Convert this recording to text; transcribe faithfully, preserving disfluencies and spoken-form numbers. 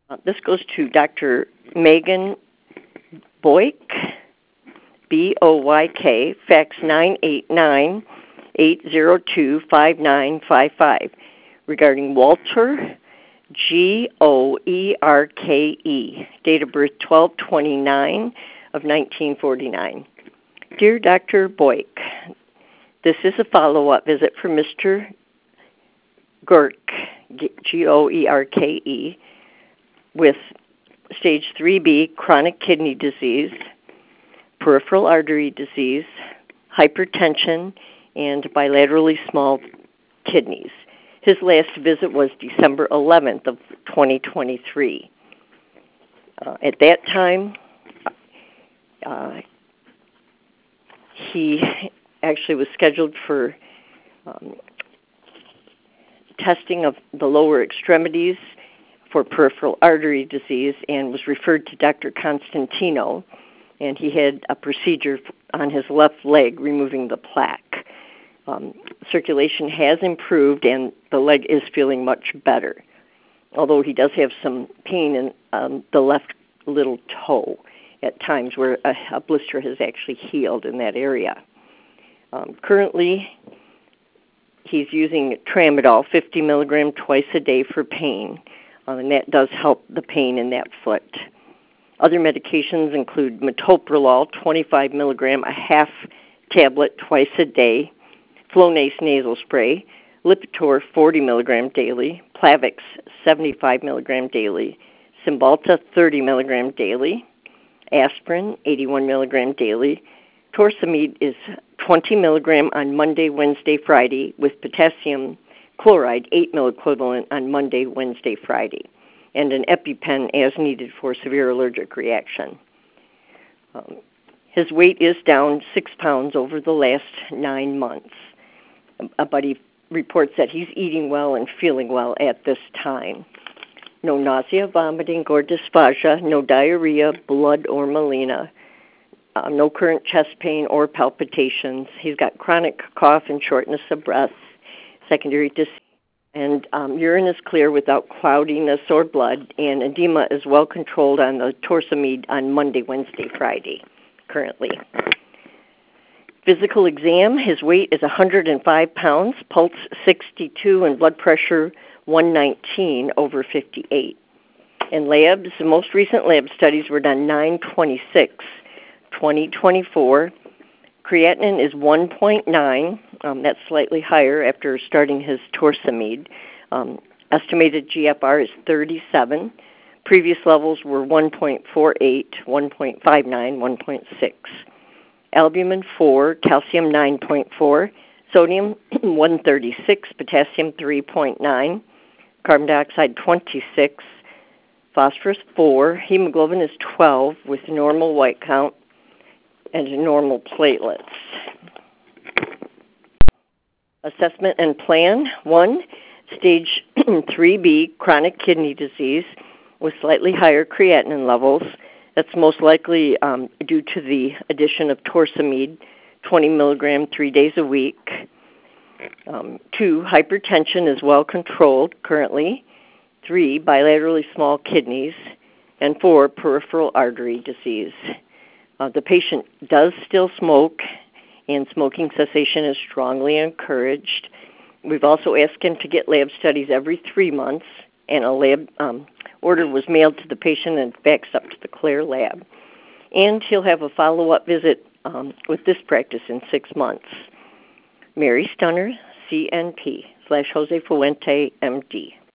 Uh, this goes to Doctor Megan Boyk, B O Y K, fax nine eight nine, eight zero two, five nine five five, regarding Walter, G O E R K E, date of birth twelve twenty-nine of nineteen forty-nine. Dear Doctor Boyk, this is a follow-up visit for Mister Gerke, G O E R K E, with stage three B chronic kidney disease, peripheral artery disease, hypertension, and bilaterally small kidneys. His last visit was December eleventh of twenty twenty-three. Uh, at that time, uh, he actually was scheduled for um, testing of the lower extremities for peripheral artery disease and was referred to Doctor Constantino, and he had a procedure on his left leg removing the plaque. Um, circulation has improved and the leg is feeling much better, although he does have some pain in um, the left little toe at times where a, a blister has actually healed in that area. Um, currently, he's using tramadol, fifty milligrams twice a day for pain, uh, and that does help the pain in that foot. Other medications include metoprolol, twenty-five milligrams, a half tablet twice a day, Flonase nasal spray, Lipitor, forty milligrams daily, Plavix, seventy-five milligrams daily, Cymbalta, thirty milligrams daily, aspirin, eighty-one milligrams daily. Torsemide is twenty milligrams on Monday, Wednesday, Friday, with potassium chloride, eight milliequivalent on Monday, Wednesday, Friday, and an EpiPen as needed for severe allergic reaction. Um, his weight is down six pounds over the last nine months, but he reports that he's eating well and feeling well at this time. No nausea, vomiting, or dysphagia, no diarrhea, blood, or melena, uh, no current chest pain or palpitations. He's got chronic cough and shortness of breath, secondary to, and um, urine is clear without cloudiness or blood, and edema is well controlled on the torsemide on Monday, Wednesday, Friday, currently. Physical exam, his weight is one hundred five pounds, pulse sixty-two, and blood pressure one nineteen over fifty-eight. In labs, the most recent lab studies were done nine twenty-six, twenty twenty-four. Creatinine is one point nine. Um, that's slightly higher after starting his torsemide. Um, estimated G F R is thirty-seven. Previous levels were one point four eight, one point five nine, one point six. Albumin four, calcium nine point four, sodium one thirty-six, potassium three point nine, carbon dioxide twenty-six, phosphorus four, hemoglobin is twelve with normal white count and normal platelets. Assessment and plan. One, stage three B, chronic kidney disease with slightly higher creatinine levels. That's most likely um, due to the addition of torsemide, twenty milligrams, three days a week. Um, two, hypertension is well controlled currently. Three, bilaterally small kidneys. And four, peripheral artery disease. Uh, the patient does still smoke, and smoking cessation is strongly encouraged. We've also asked him to get lab studies every three months, and a lab um, order was mailed to the patient and faxed up to the Claire lab. And he'll have a follow-up visit um, with this practice in six months. Mary Stunner, C N P, slash Jose Fuente, M D.